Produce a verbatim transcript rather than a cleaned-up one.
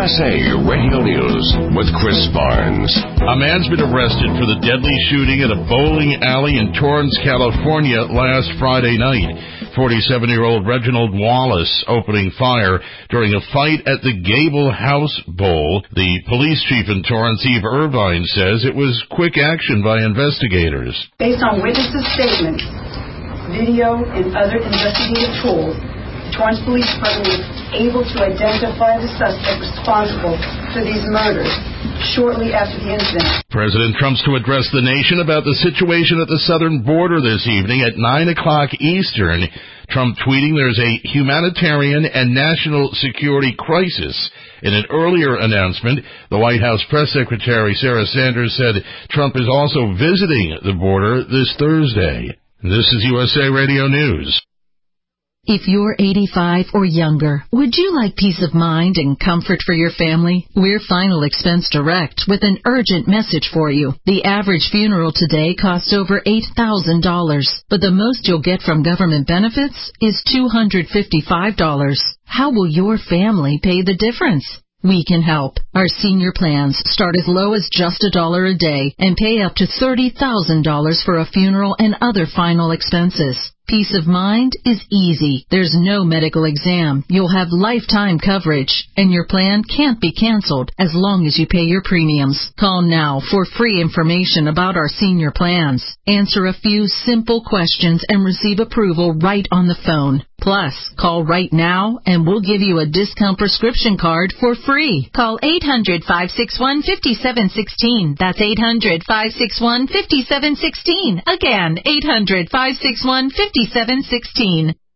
S A Radio News with Chris Barnes. A man's been arrested for the deadly shooting at a bowling alley in Torrance, California last Friday night. forty-seven-year-old Reginald Wallace opening fire during a fight at the Gable House Bowl. The police chief in Torrance, Eve Irvine, says it was quick action by investigators. Based on witnesses' statements, video, and other investigative tools, the Torrance Police Department was able to identify the suspect responsible for these murders shortly after the incident. President Trump's to address the nation about the situation at the southern border this evening at nine o'clock Eastern. Trump tweeting there's a humanitarian and national security crisis. In an earlier announcement, the White House press secretary Sarah Sanders said Trump is also visiting the border this Thursday. This is U S A Radio News. If you're eighty-five or younger, would you like peace of mind and comfort for your family? We're Final Expense Direct with an urgent message for you. The average funeral today costs over eight thousand dollars, but the most you'll get from government benefits is two hundred fifty-five dollars. How will your family pay the difference? We can help. Our senior plans start as low as just a dollar a day and pay up to thirty thousand dollars for a funeral and other final expenses. Peace of mind is easy. There's no medical exam. You'll have lifetime coverage, and your plan can't be canceled as long as you pay your premiums. Call now for free information about our senior plans. Answer a few simple questions and receive approval right on the phone. Plus, call right now and we'll give you a discount prescription card for free. Call eight hundred, five six one, five seven one six. That's eight hundred, five six one, five seven one six. Again, eight hundred, five six one, five seven one six.